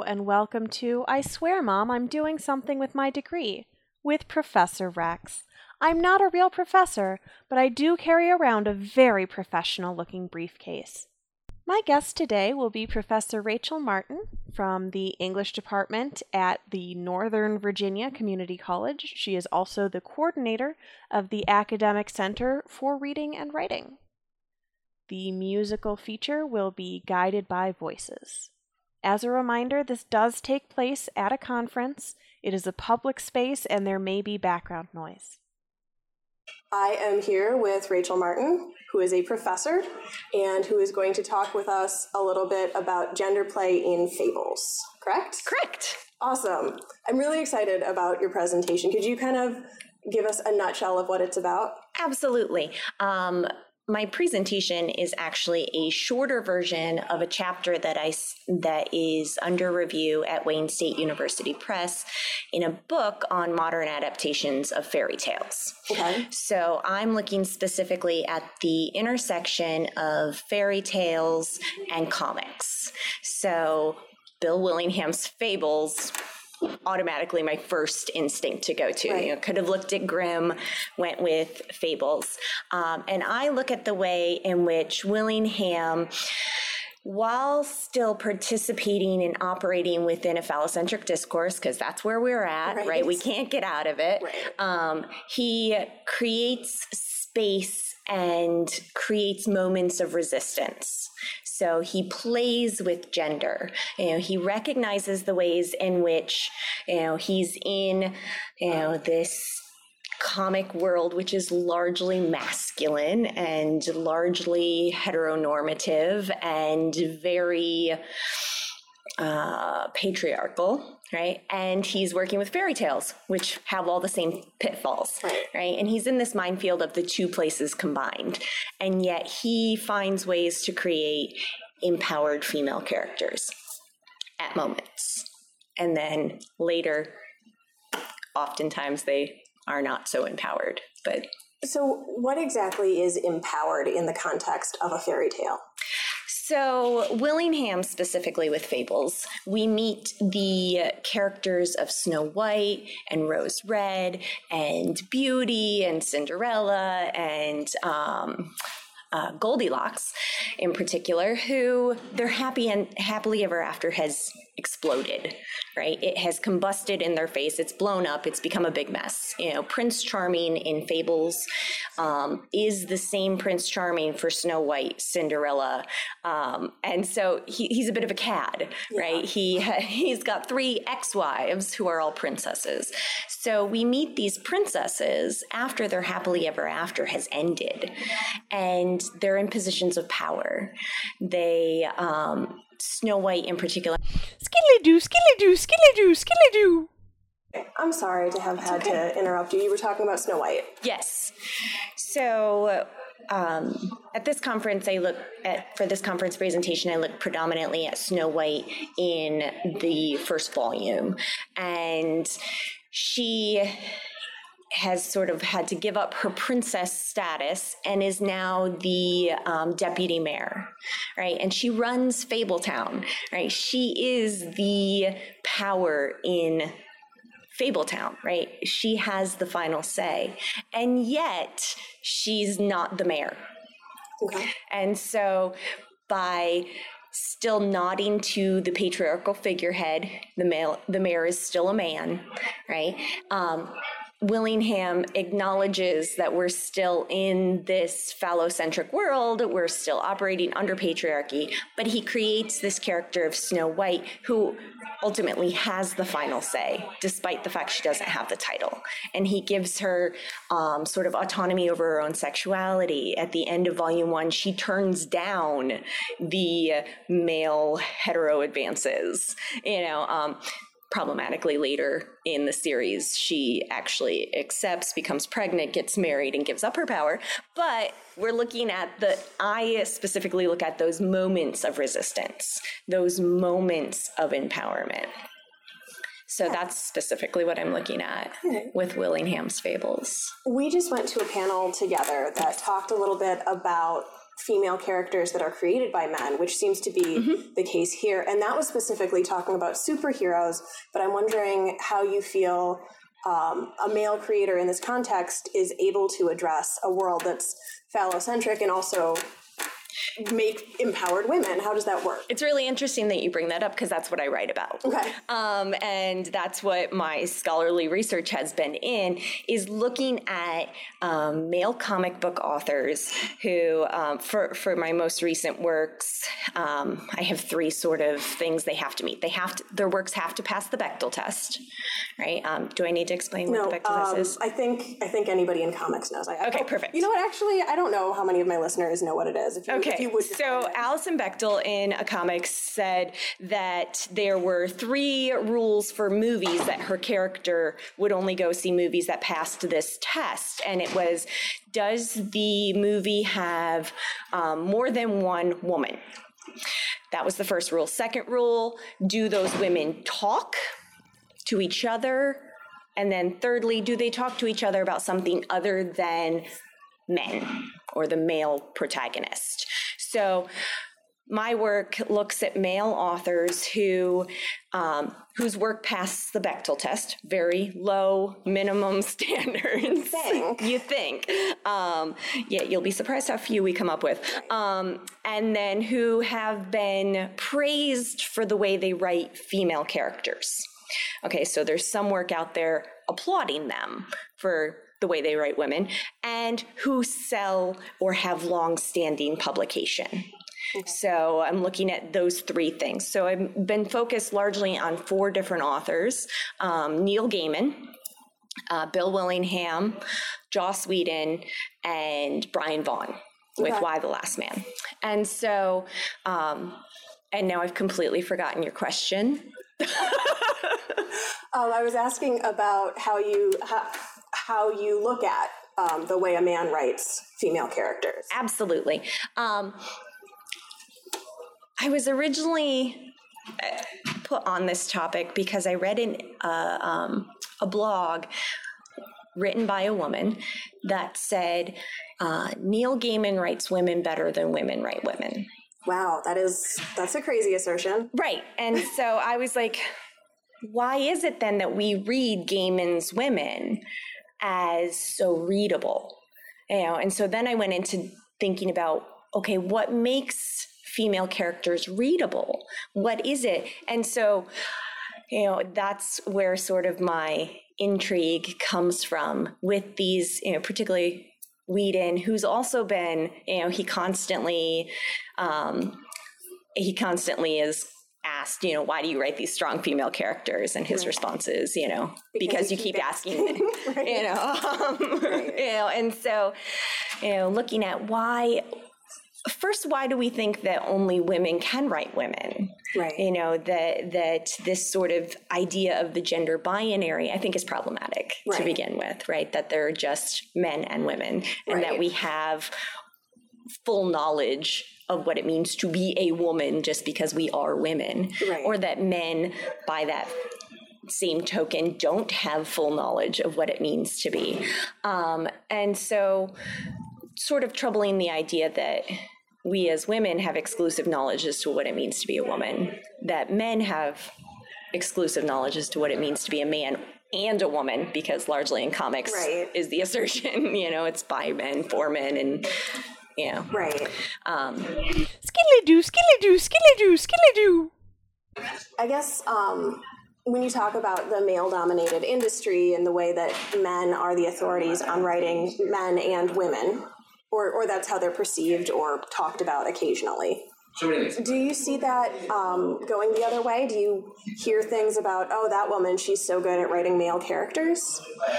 and welcome to I Swear, Mom, I'm Doing Something with My Degree with Professor Rex. I'm not a real professor, but I do carry around a very professional-looking briefcase. My guest today will be Professor Rachel Martin from the English department at the Northern Virginia Community College. She is also the coordinator of the Academic Center for Reading and Writing. The musical feature will be Guided by Voices. As a reminder, this does take place at a conference. It is a public space and there may be background noise. I am here with Rachel Martin, who is a professor and who is going to talk with us a little bit about gender play in fables, correct? Correct. Awesome. I'm really excited about your presentation. Could you kind of give us a nutshell of what it's about? Absolutely. My presentation is actually a shorter version of a chapter that is under review at Wayne State University Press in a book on modern adaptations of fairy tales. Okay. So I'm looking specifically at the intersection of fairy tales and comics. So Bill Willingham's Fables, automatically my first instinct to go to. Right. You know, could have looked at Grimm, went with Fables. And I look at the way in which Willingham, while still participating and operating within a phallocentric discourse, because that's where we're at, right? We can't get out of it. Right. He creates space and creates moments of resistance. So he plays with gender. He recognizes the ways in which, he's in, this comic world, which is largely masculine and largely heteronormative and very patriarchal, right? And he's working with fairy tales, which have all the same pitfalls, right? And he's in this minefield of the two places combined. And yet he finds ways to create empowered female characters at moments. And then later, oftentimes they are not so empowered. But so what exactly is empowered in the context of a fairy tale? So Willingham, specifically with Fables, we meet the characters of Snow White and Rose Red and Beauty and Cinderella and Goldilocks in particular, who their happily ever after has exploded, right? It has combusted in their face. It's blown up. It's become a big mess. Prince Charming in Fables is the same Prince Charming for Snow White, Cinderella. And so he's a bit of a cad, right? He's got 3 ex-wives who are all princesses. So we meet these princesses after their happily ever after has ended, and they're in positions of power. They, Snow White in particular. Skilly-doo, skilly-doo, skilly-doo, skilly-doo. I'm sorry to have had to interrupt you. You were talking about Snow White. Yes. So at this conference, for this conference presentation, I looked predominantly at Snow White in the first volume. And she has sort of had to give up her princess status and is now the deputy mayor, right? And she runs Fabletown, right? She is the power in Fabletown, right? She has the final say. And yet, she's not the mayor. Okay. And so by still nodding to the patriarchal figurehead, the mayor is still a man, right? Willingham acknowledges that we're still in this phallocentric world, we're still operating under patriarchy, but he creates this character of Snow White who ultimately has the final say, despite the fact she doesn't have the title. And he gives her sort of autonomy over her own sexuality. At the end of Volume 1, she turns down the male hetero advances, problematically later in the series, she actually accepts, becomes pregnant, gets married, and gives up her power. But we're looking at I specifically look at those moments of resistance, those moments of empowerment. So that's specifically what I'm looking at with Willingham's Fables. We just went to a panel together that talked a little bit about female characters that are created by men, which seems to be the case here. And that was specifically talking about superheroes, but I'm wondering how you feel a male creator in this context is able to address a world that's phallocentric and also make empowered women. How does that work? It's really interesting that you bring that up because that's what I write about. Okay. And that's what my scholarly research has been in, is looking at male comic book authors who, for my most recent works, I have three sort of things they have to meet. Their works have to pass the Bechdel test, right? Do I need to explain what the Bechdel test is? I think anybody in comics knows. Okay, perfect. You know what? Actually, I don't know how many of my listeners know what it is. If you would so Alison Bechdel in a comic said that there were 3 rules for movies that her character would only go see movies that passed this test. And it was, does the movie have more than one woman? That was the first rule. Second rule, do those women talk to each other? And then thirdly, do they talk to each other about something other than men or the male protagonist? So my work looks at male authors who whose work passed the Bechdel test, very low minimum standards. You think. Yeah, you'll be surprised how few we come up with. And then who have been praised for the way they write female characters. Okay, so there's some work out there applauding them for the way they write women, and who sell or have long-standing publication. Okay. So I'm looking at those 3 things. So I've been focused largely on 4 different authors: Neil Gaiman, Bill Willingham, Joss Whedon, and Brian Vaughan with Why the Last Man. And so, and now I've completely forgotten your question. I was asking about how you look at the way a man writes female characters. Absolutely. I was originally put on this topic because I read in a blog written by a woman that said Neil Gaiman writes women better than women write women. Wow, that's a crazy assertion. Right. And so I was like, why is it then that we read Gaiman's women as so readable? And so then I went into thinking about, okay, what makes female characters readable? What is it? And so, that's where sort of my intrigue comes from with these, particularly Whedon, who's also been, he constantly is asked, why do you write these strong female characters? And his response is, because you keep asking, right. And so, looking at why do we think that only women can write women? Right. That this sort of idea of the gender binary, I think, is problematic to begin with, right? That there are just men and women, and that we have full knowledge of what it means to be a woman just because we are women, or that men, by that same token, don't have full knowledge of what it means to be. And so sort of troubling the idea that we as women have exclusive knowledge as to what it means to be a woman, that men have exclusive knowledge as to what it means to be a man and a woman, because largely in comics is the assertion, it's by men, for men, and Right. Skiddly-doo, skiddly-doo, skiddly-doo, skiddly-doo. I guess when you talk about the male-dominated industry and the way that men are the authorities on writing men and women, or that's how they're perceived or talked about occasionally, do you see that going the other way? Do you hear things about, oh, that woman, she's so good at writing male characters?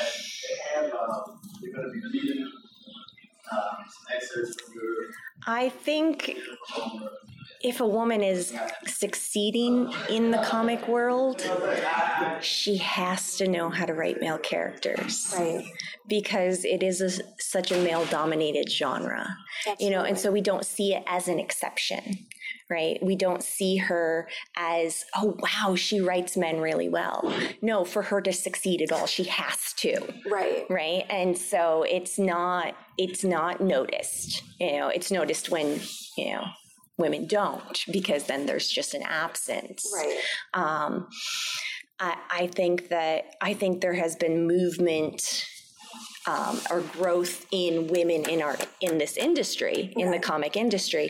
I think if a woman is succeeding in the comic world, she has to know how to write male characters. Right. Because it is such a male-dominated genre. Absolutely. And so we don't see it as an exception, right? We don't see her as, oh, wow, she writes men really well. No, for her to succeed at all, she has to. Right. Right. And so it's not noticed. It's noticed when, women don't, because then there's just an absence. Right. I think there has been movement or growth in women in this industry, in the comic industry.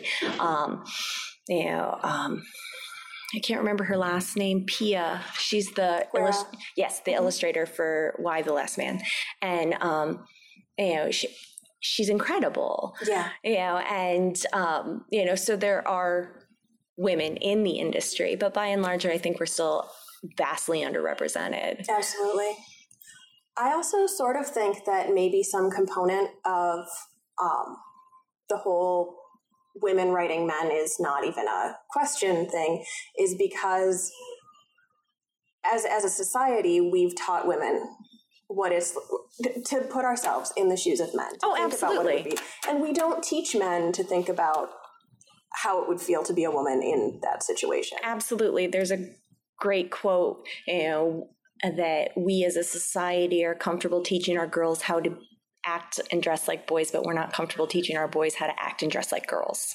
I can't remember her last name, Pia. She's the illustrator for Y the Last Man, and she's incredible. Yeah. And so there are women in the industry, but by and large, I think we're still vastly underrepresented. Absolutely. I also sort of think that maybe some component of the whole women writing men is not even a question thing is because as a society, we've taught women what it's to put ourselves in the shoes of men. To think absolutely. About what it would be. And we don't teach men to think about how it would feel to be a woman in that situation. Absolutely. There's a great quote, that we as a society are comfortable teaching our girls how to act and dress like boys, but we're not comfortable teaching our boys how to act and dress like girls.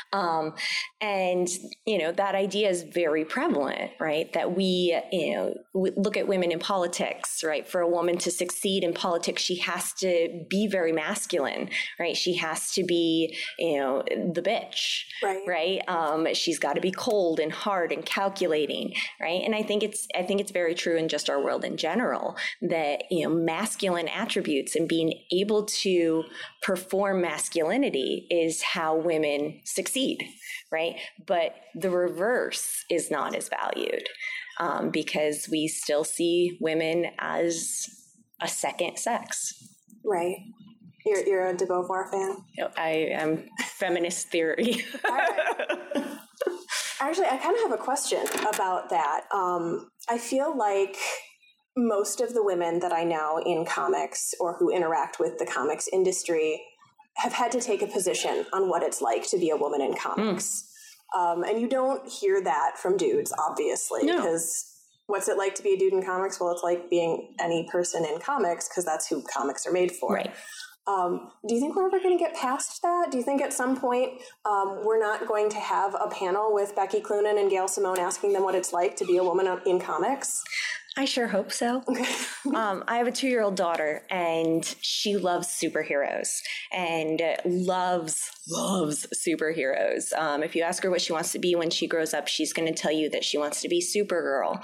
And, that idea is very prevalent, right? That we look at women in politics, right? For a woman to succeed in politics, she has to be very masculine, right? She has to be, the bitch, right? She's got to be cold and hard and calculating, right? And I think it's very true in just our world in general that, masculine attributes and being able to perform masculinity is how women succeed, right? But the reverse is not as valued because we still see women as a second sex. Right. You're a de Beauvoir fan? I am feminist theory. All right. Actually, I kind of have a question about that. I feel like most of the women that I know in comics or who interact with the comics industry have had to take a position on what it's like to be a woman in comics. And you don't hear that from dudes, obviously, because what's it like to be a dude in comics? Well, it's like being any person in comics because that's who comics are made for. Right. Do you think we're ever going to get past that? Do you think at some point we're not going to have a panel with Becky Cloonan and Gail Simone asking them what it's like to be a woman in comics? I sure hope so. I have a 2-year-old daughter, and she loves superheroes and loves superheroes. If you ask her what she wants to be when she grows up, she's going to tell you that she wants to be Supergirl,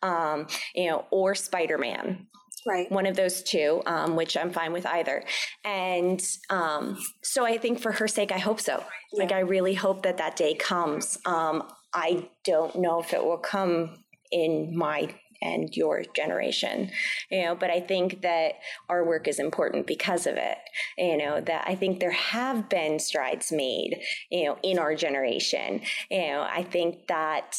or Spider-Man. Right. One of those two, which I'm fine with either. And so I think for her sake, I hope so. Yeah. Like, I really hope that day comes. I don't know if it will come in my and your generation, but I think that our work is important because of it, that I think there have been strides made, in our generation. I think that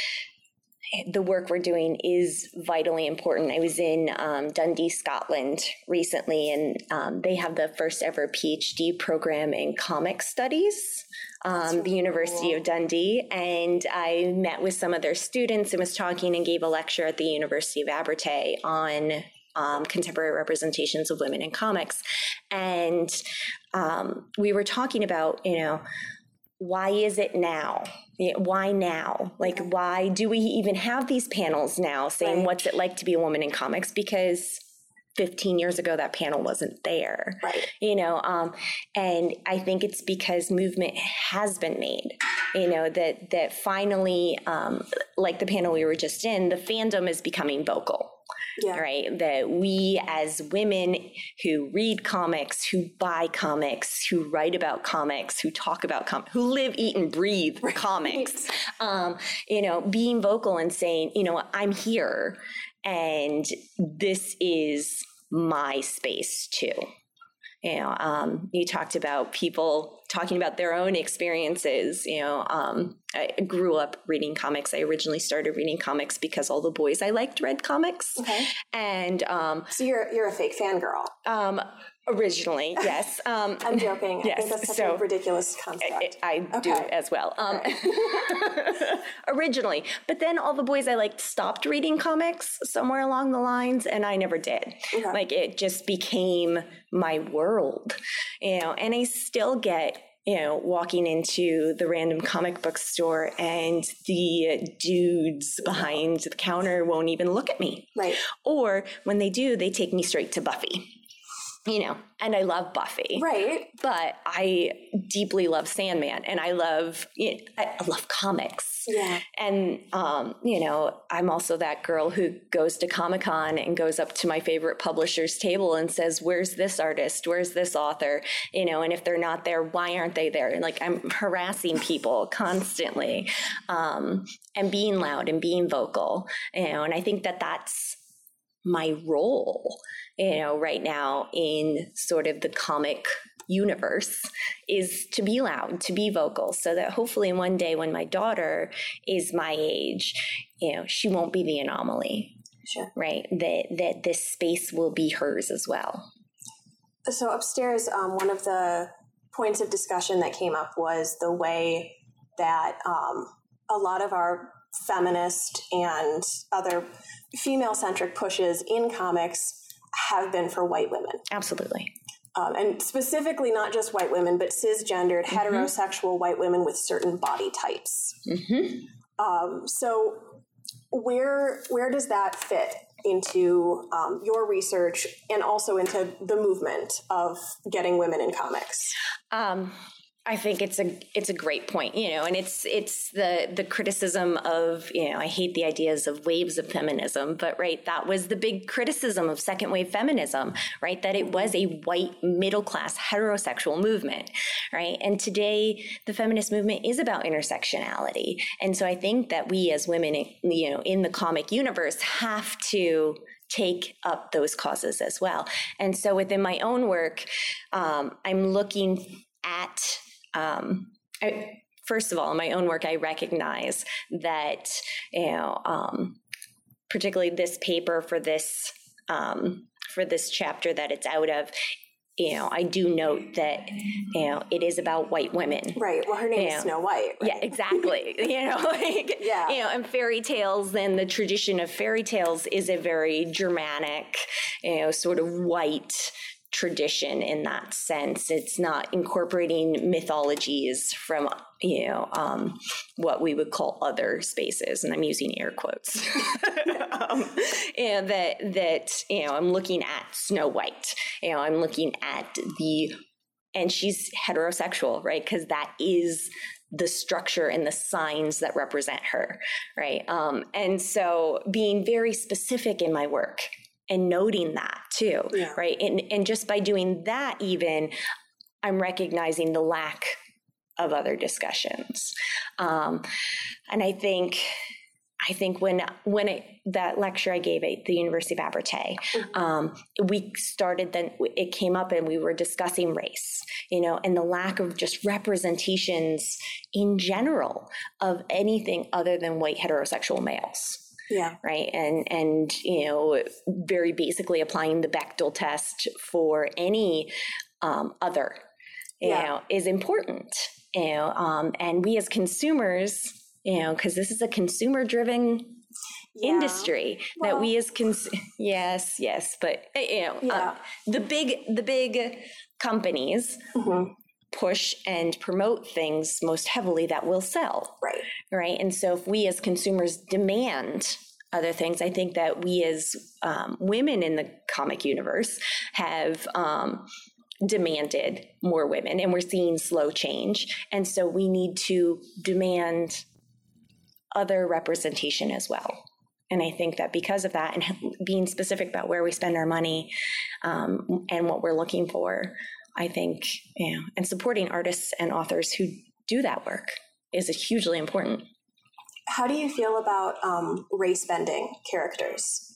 the work we're doing is vitally important. I was in Dundee, Scotland recently, and they have the first ever PhD program in comic studies. The University of Dundee, and I met with some of their students and was talking and gave a lecture at the University of Abertay on contemporary representations of women in comics. And we were talking about, why is it now? Why now? Like, why do we even have these panels now saying what's it like to be a woman in comics? Because 15 years ago, that panel wasn't there, right. And I think it's because movement has been made, that finally, like the panel we were just in, the fandom is becoming vocal. Yeah. Right. That we as women who read comics, who buy comics, who write about comics, who talk about comics, who live, eat, and breathe comics, being vocal and saying, I'm here and this is my space too. You talked about people talking about their own experiences. I grew up reading comics. I originally started reading comics because all the boys I liked read comics. Okay. And so you're a fake fangirl. Originally, yes. I'm joking. Yes, I think that's such a ridiculous concept. I do as well. Originally. But then all the boys I liked stopped reading comics somewhere along the lines, and I never did. Okay. Like, it just became my world, and I still get, walking into the random comic book store and the dudes behind the counter won't even look at me. Right. Or when they do, they take me straight to Buffy. And I love Buffy. Right. But I deeply love Sandman, and I love comics. Yeah. And, I'm also that girl who goes to Comic-Con and goes up to my favorite publisher's table and says, where's this artist? Where's this author? And if they're not there, why aren't they there? And like, I'm harassing people constantly, and being loud and being vocal, and I think that that's my role, right now in sort of the comic universe, is to be loud, to be vocal, so that hopefully one day when my daughter is my age, she won't be the anomaly. Sure. Right? That this space will be hers as well. So upstairs, one of the points of discussion that came up was the way that a lot of our feminist and other female-centric pushes in comics have been for white women. Absolutely. And specifically not just white women, but cisgendered, heterosexual white women with certain body types. So where does that fit into your research and also into the movement of getting women in comics? I think it's a great point, and it's the criticism of, I hate the ideas of waves of feminism, but right, that was the big criticism of second wave feminism, right? That it was a white middle class heterosexual movement, right? And today the feminist movement is about intersectionality. And so I think that we as women, in the comic universe have to take up those causes as well. And so within my own work, I'm looking at, first of all, in my own work, I recognize that, particularly this paper for this chapter that it's out of, I do note that, it is about white women. Right. Well, her name is Snow White. Right? Yeah, exactly. And fairy tales, and the tradition of fairy tales is a very Germanic, sort of white tradition in that sense. It's not incorporating mythologies from, what we would call other spaces, and I'm using air quotes. And that I'm looking at Snow White. I'm looking at and she's heterosexual, right? Because that is the structure and the signs that represent her, right? And so being very specific in my work and noting that too, right? And just by doing that, even, I'm recognizing the lack of other discussions. And I think when that lecture I gave at the University of Abertay, we started, then it came up and we were discussing race, and the lack of just representations in general of anything other than white heterosexual males. Yeah. Right. And very basically applying the Bechdel test for any other, is important. And we as consumers, because this is a consumer driven industry, that we as yes, but the big companies push and promote things most heavily that will sell. Right. And so if we as consumers demand other things, I think that we as women in the comic universe have demanded more women, and we're seeing slow change. And so we need to demand other representation as well. And I think that because of that, and being specific about where we spend our money and what we're looking for, I think, and supporting artists and authors who do that work is hugely important. How do you feel about race-bending characters?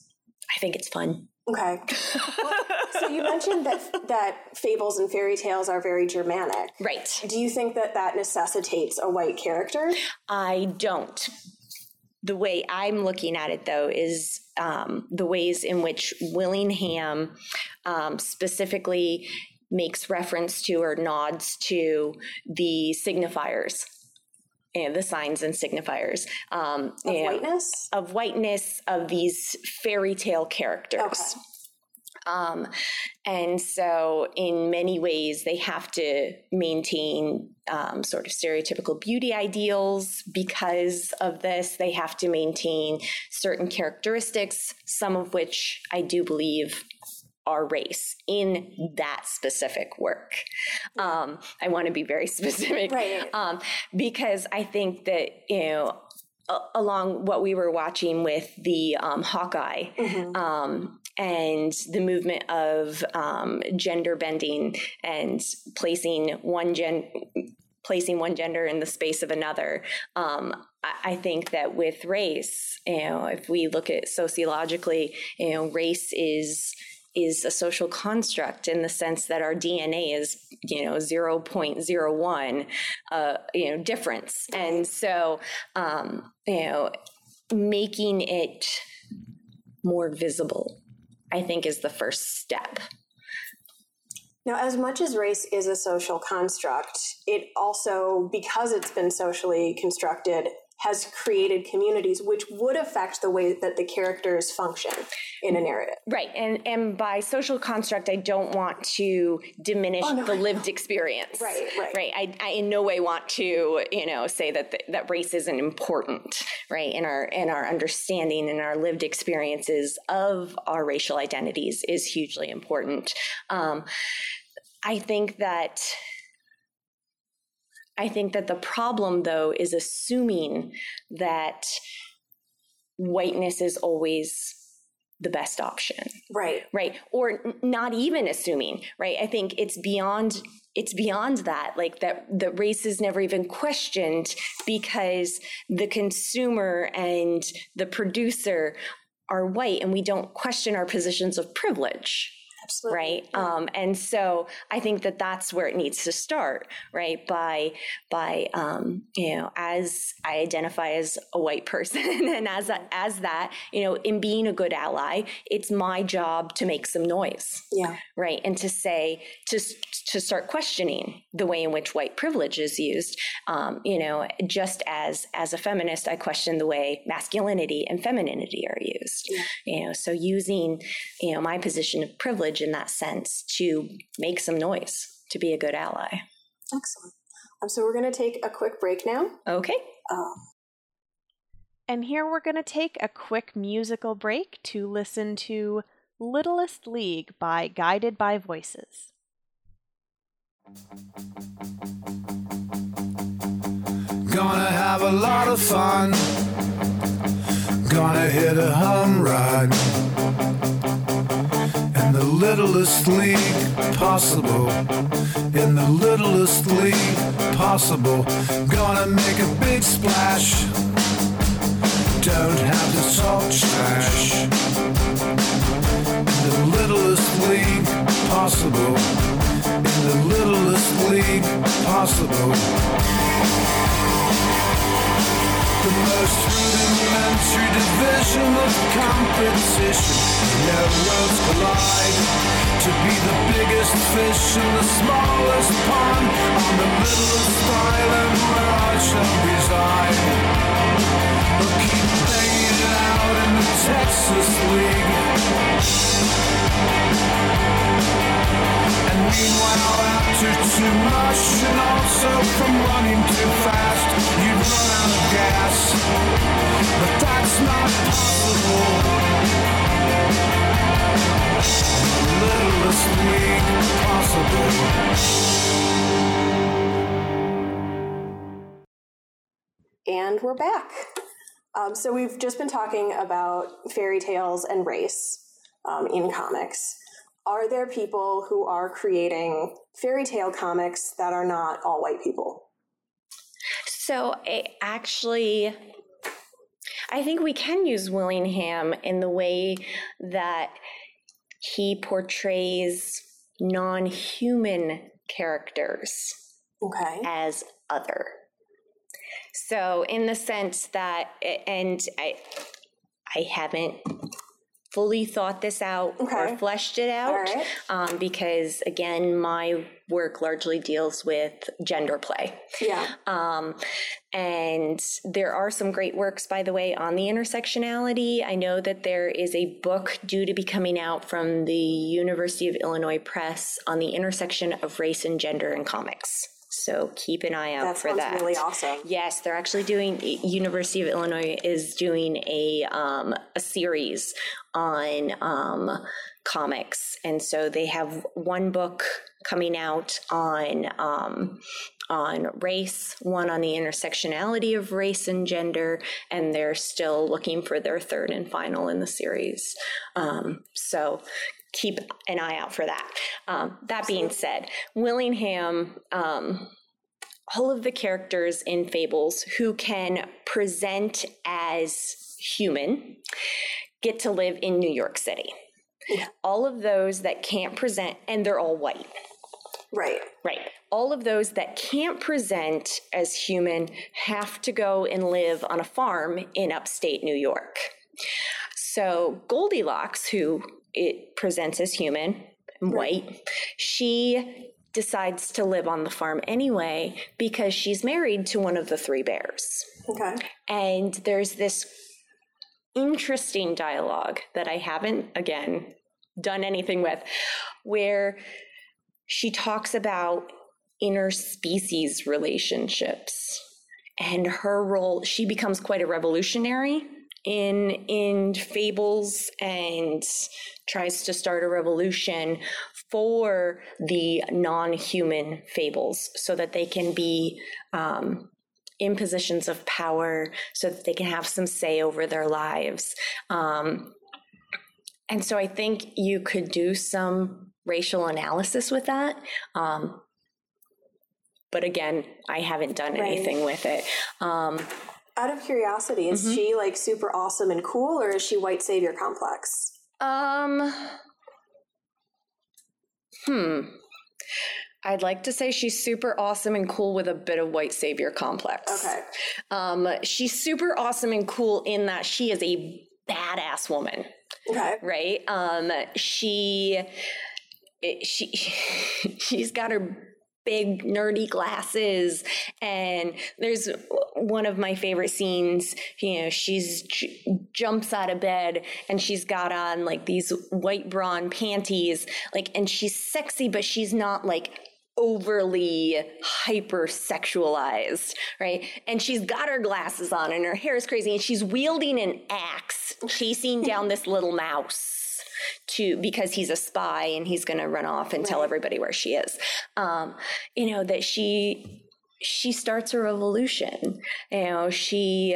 I think it's fun. Okay. Well, so you mentioned that fables and fairy tales are very Germanic. Right. Do you think that necessitates a white character? I don't. The way I'm looking at it, though, is the ways in which Willingham specifically makes reference to or nods to the signifiers, the signs and signifiers. Of whiteness? Of whiteness of these fairy tale characters. Okay. And so in many ways, they have to maintain sort of stereotypical beauty ideals. Because of this, they have to maintain certain characteristics, some of which I do believe are race in that specific work. I want to be very specific, right. Because I think that, along what we were watching with the Hawkeye, and the movement of gender bending and placing one gender in the space of another. I think that with race, if we look at sociologically, race is a social construct in the sense that our DNA is, 0.01, difference. And so, making it more visible, I think, is the first step. Now, as much as race is a social construct, it also, because it's been socially constructed, has created communities which would affect the way that the characters function in a narrative. Right. And by social construct, I don't want to diminish the lived experience. Right. I in no way want to, say that race isn't important, right? In our understanding and our lived experiences of our racial identities is hugely important. I think that the problem, though, is assuming that whiteness is always the best option. Right. Or not even assuming, right? I think it's beyond that, like that race is never even questioned because the consumer and the producer are white, and we don't question our positions of privilege. Absolutely. Right. Yeah. And so I think that that's where it needs to start, right? By as I identify as a white person and as that, in being a good ally, it's my job to make some noise. Yeah. Right. And to say, to start questioning the way in which white privilege is used. Just as a feminist, I question the way masculinity and femininity are used. Yeah. So using, my position of privilege in that sense to make some noise, to be a good ally. Excellent. So we're going to take a quick break now. Okay. And here we're going to take a quick musical break to listen to Littlest League by Guided by Voices. Gonna have a lot of fun. Gonna hit a home run. In the littlest league possible. In the littlest league possible. Gonna make a big splash. Don't have to talk trash. In the littlest league possible. In the littlest league possible. The most rudimentary division of competition. Their worlds collide to be the biggest fish in the smallest pond on the littlest island where I shall reside. We'll keep playing it out in the Texas League. And meanwhile, after too much and also from running too fast, you'd run out of gas. But that's not possible. Littlest league possible. And we're back. So we've just been talking about fairy tales and race in comics. Are there people who are creating fairy tale comics that are not all white people? So I think we can use Willingham in the way that he portrays non-human characters as other. So in the sense that, and I haven't fully thought this out or fleshed it out, because again, my work largely deals with gender play. And there are some great works, by the way, on the intersectionality. I know that there is a book due to be coming out from the University of Illinois Press on the intersection of race and gender in comics. So keep an eye out for that. That sounds really awesome. Yes, they're actually doing, University of Illinois is doing a series on comics. And so they have one book coming out on race, one on the intersectionality of race and gender, and they're still looking for their third and final in the series. So keep an eye out for that. That being said, Willingham, all of the characters in Fables who can present as human get to live in New York City. All of those that can't present, and they're all white. Right. All of those that can't present as human have to go and live on a farm in upstate New York. So Goldilocks, who it presents as human and white, she decides to live on the farm anyway because she's married to one of the three bears. And there's this interesting dialogue that I haven't, again, done anything with, where she talks about interspecies relationships and her role. She becomes quite a revolutionary in Fables and tries to start a revolution for the non-human fables so that they can be in positions of power, so that they can have some say over their lives. And so I think you could do some racial analysis with that. But again, I haven't done anything with it. Out of curiosity, is she like super awesome and cool, or is she white savior complex? I'd like to say she's super awesome and cool with a bit of white savior complex. She's super awesome and cool in that she is a badass woman. Right? She's got her big nerdy glasses, and there's one of my favorite scenes, she's jumps out of bed and she's got on like these white brawn panties, and she's sexy, but she's not like overly hyper-sexualized, right? And she's got her glasses on and her hair is crazy, and she's wielding an axe chasing down this little mouse because he's a spy and he's going to run off and tell everybody where she is. That she starts a revolution. She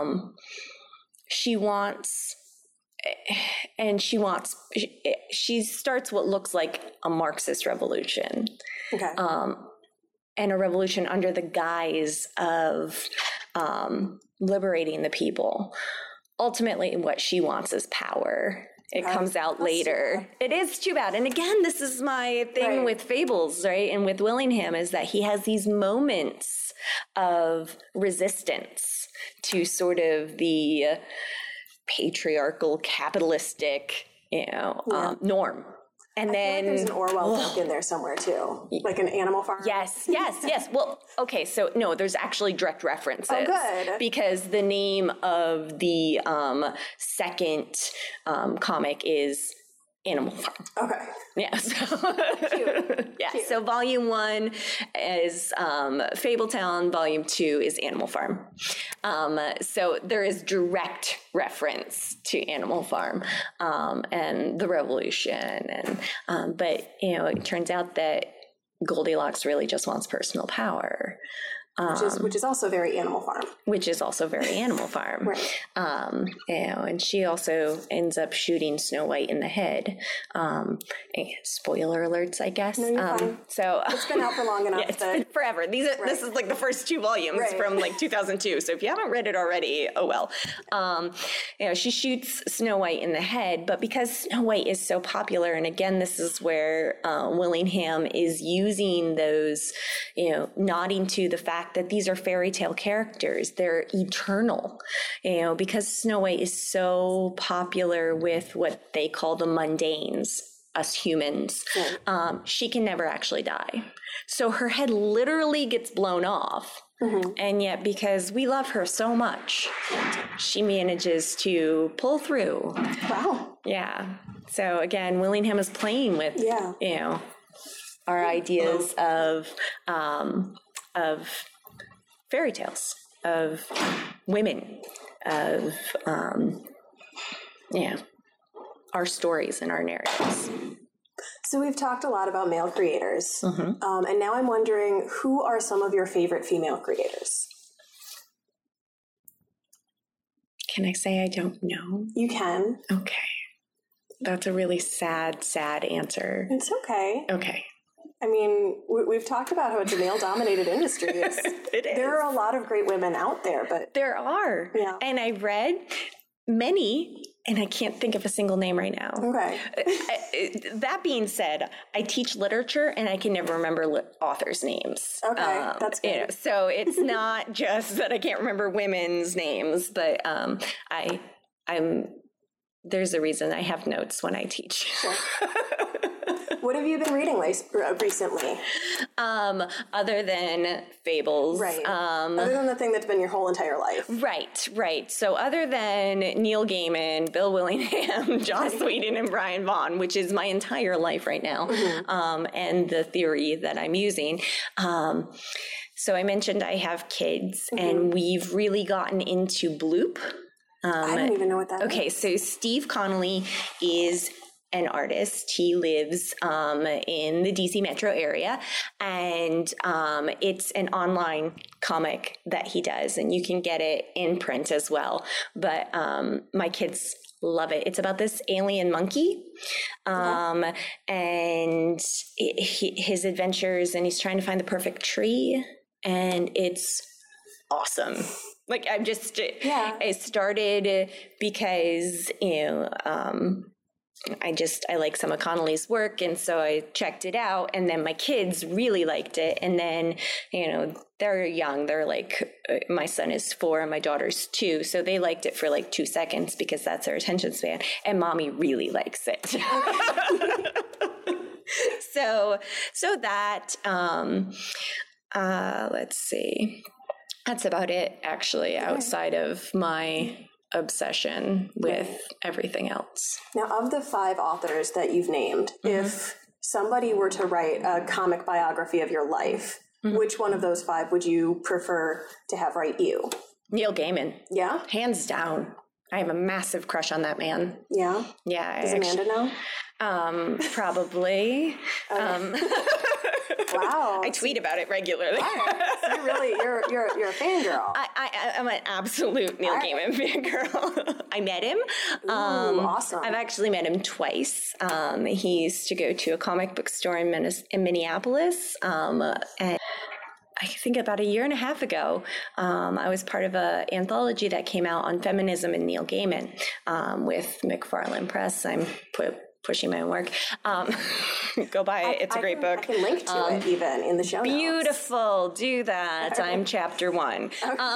starts what looks like a Marxist revolution. And a revolution under the guise of liberating the people. Ultimately, what she wants is power. It comes out later. It is too bad. And again, this is my thing with Fables, right? And with Willingham, is that he has these moments of resistance to sort of the patriarchal, capitalistic, norm. And then there's an Orwell book in there somewhere too, like an Animal Farm. Yes. Well, okay, so no, there's actually direct references. Oh, good. Because the name of the second comic is Animal Farm. Okay. Yeah. So, Cute. So volume 1 is Fabletown, volume 2 is Animal Farm. So there is direct reference to Animal Farm and the revolution. And but, it turns out that Goldilocks really just wants personal power. Which is also very Animal Farm. Right. And she also ends up shooting Snow White in the head. Spoiler alerts, I guess. No, you're fine. So it's been out for long enough. It's been forever. This is like the first 2 volumes from like 2002. So if you haven't read it already, oh well. She shoots Snow White in the head, but because Snow White is so popular, and again, this is where Willingham is using those, nodding to the fact that these are fairy tale characters. They're eternal, because Snow White is so popular with what they call the mundanes, us humans. She can never actually die. So her head literally gets blown off. Mm-hmm. And yet, because we love her so much, she manages to pull through. Wow. Yeah. So again, Willingham is playing with, our ideas of fairy tales, of women, of, our stories and our narratives. So we've talked a lot about male creators, and now I'm wondering, who are some of your favorite female creators? Can I say I don't know? You can. Okay. That's a really sad answer. It's okay. Okay. I mean, we've talked about how it's a male-dominated industry. It is. There are a lot of great women out there, but... There are. Yeah. And I read many, and I can't think of a single name right now. Okay. That being said, I teach literature, and I can never remember authors' names. Okay, that's good. So it's not just that I can't remember women's names, but there's a reason I have notes when I teach. Sure. What have you been reading recently? Other than fables. Right. Other than the thing that's been your whole entire life. Right. So other than Neil Gaiman, Bill Willingham, Joss Whedon, and Brian Vaughan, which is my entire life right now, and the theory that I'm using. So I mentioned I have kids, and we've really gotten into Bloop. I don't even know what that is. Okay, so Steve Connolly is an artist. He lives in the DC metro area, and it's an online comic that he does, and you can get it in print as well. But my kids love it. It's about this alien monkey, and his adventures, and he's trying to find the perfect tree, and it's awesome. Like I started because I like some of Connolly's work, and so I checked it out, and then my kids really liked it, and then they're young, they're like, my son is 4 and my daughter's 2, so they liked it for like 2 seconds because that's their attention span, and mommy really likes it. so that let's see, that's about it actually, outside of my obsession with everything else. Now, of the 5 authors that you've named, if somebody were to write a comic biography of your life, which one of those 5 would you prefer to have write you? Neil Gaiman. Yeah? Hands down. I have a massive crush on that man. Yeah? Yeah. Does Amanda know? Probably. Wow. I tweet about it regularly. Right. So you're a fangirl. I'm an absolute Neil Gaiman fangirl. I met him. Ooh, awesome. I've actually met him twice. He used to go to a comic book store in Minneapolis. And I think about a year and a half ago, I was part of an anthology that came out on feminism and Neil Gaiman with McFarlane Press. I'm pushing my own work. Go buy it. It's a great book. I can link to it even in the show notes. Beautiful. Do that. I'm chapter 1.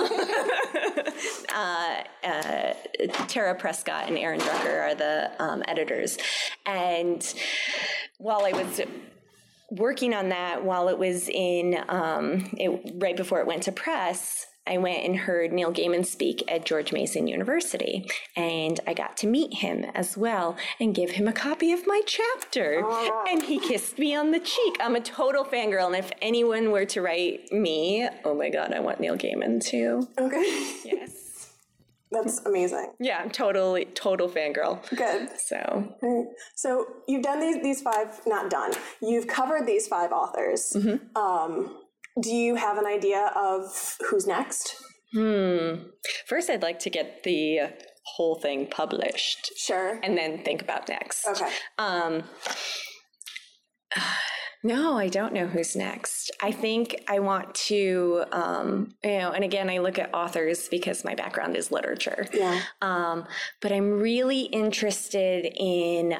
Tara Prescott and Aaron Drucker are the editors. And while I was working on that, while it was in, right before it went to press, I went and heard Neil Gaiman speak at George Mason University, and I got to meet him as well and give him a copy of my chapter, and he kissed me on the cheek. I'm a total fangirl, and if anyone were to write me, oh my God, I want Neil Gaiman too. Okay. Yes. That's amazing. Yeah, I'm total fangirl. Good. So. Right. So you've done these 5, not done. You've covered these 5 authors. Do you have an idea of who's next? First, I'd like to get the whole thing published. Sure. And then think about next. Okay. No, I don't know who's next. I think I want to, and again, I look at authors because my background is literature. Yeah. But I'm really interested in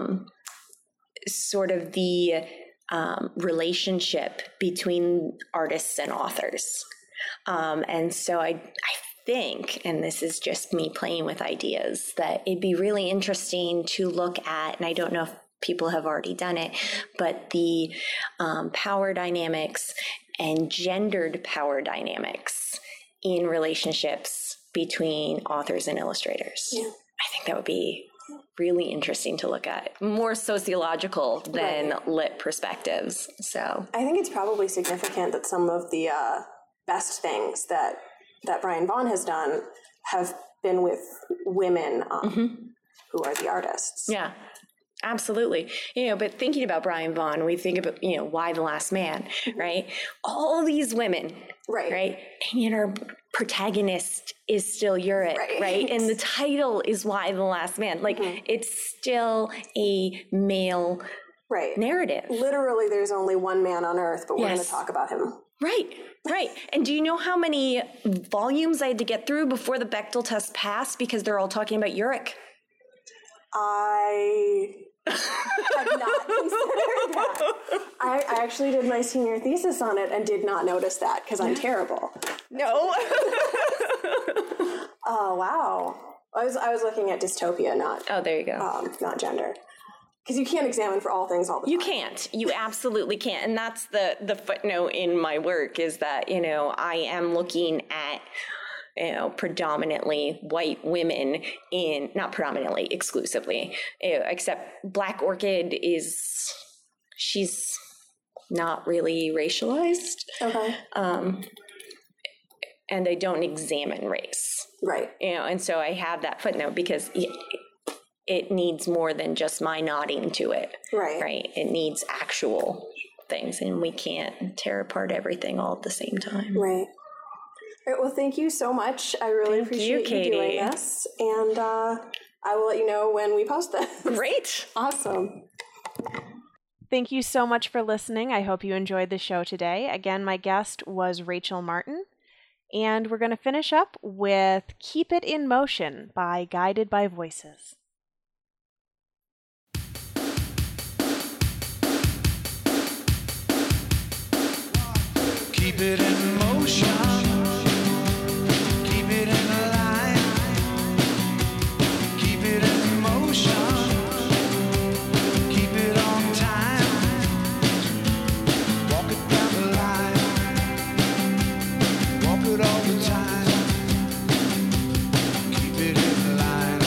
sort of the relationship between artists and authors. And so I think, and this is just me playing with ideas, that it'd be really interesting to look at, and I don't know if people have already done it, but the power dynamics and gendered power dynamics in relationships between authors and illustrators. Yeah. I think that would be really interesting to look at, more sociological than lit perspectives. So I think it's probably significant that some of the best things that Brian Vaughan has done have been with women who are the artists. Yeah. Absolutely. But thinking about Brian Vaughan, we think about, Y the Last Man, right? All these women, right? And our protagonist is still Urich, right? And the title is Y the Last Man. Like, it's still a male narrative. Literally, there's only one man on earth, but we're going to talk about him. Right. And do you know how many volumes I had to get through before the Bechdel test passed because they're all talking about Urich? I had not considered that. I actually did my senior thesis on it and did not notice that because I'm terrible. No. Oh, wow. I was looking at dystopia, not... Oh, there you go. Not gender. Because you can't examine for all things all the time. You can't. You absolutely can't. And that's the footnote in my work is that, I am looking at predominantly white women not predominantly, exclusively, except Black Orchid she's not really racialized. Okay. And I don't examine race. Right. And so I have that footnote because it needs more than just my nodding to it. Right. It needs actual things, and we can't tear apart everything all at the same time. Right. All right, well, thank you so much. I really appreciate you doing this. And I will let you know when we post this. Great. Awesome. Thank you so much for listening. I hope you enjoyed the show today. Again, my guest was Rachel Martin. And we're going to finish up with Keep It in Motion by Guided by Voices. Keep it in motion. Keep it in line. Keep it in motion. Keep it on time. Walk it down the line. Walk it all the time. Keep it in line.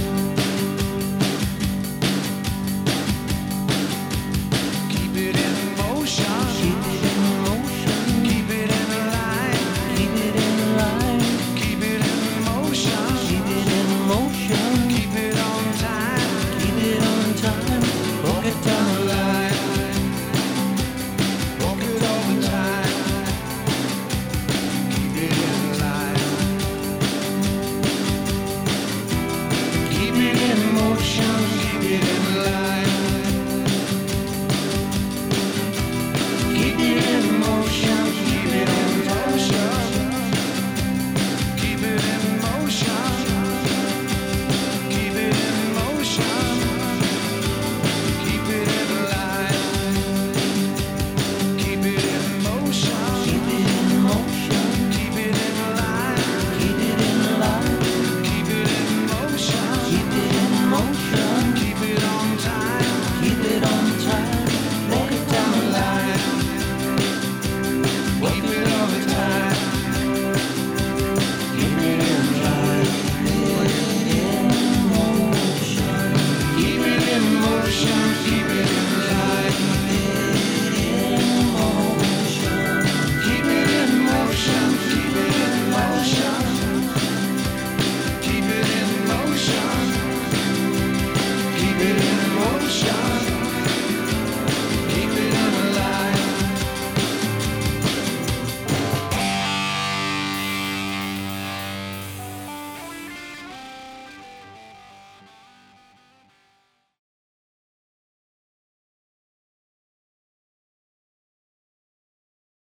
Keep it in motion. Keep it in motion. Keep it in line. Keep it in line. Keep it in motion. Keep it in motion. Keep it on time. Keep it on time. Walk it down the line. Walk it all the time. Keep it in line. Keep it in motion. Keep it in line. Keep it in motion. Keep it in motion. Keep it in motion. Keep it in motion. Keep it in line. Keep it in motion. Keep it in motion. Keep it in line. Keep it in line. Keep it in motion. Keep it in motion. Keep it on time. Keep it on time. Walk it down the line. Keep it all the time. Keep it in line. Keep it in motion. Keep it in motion.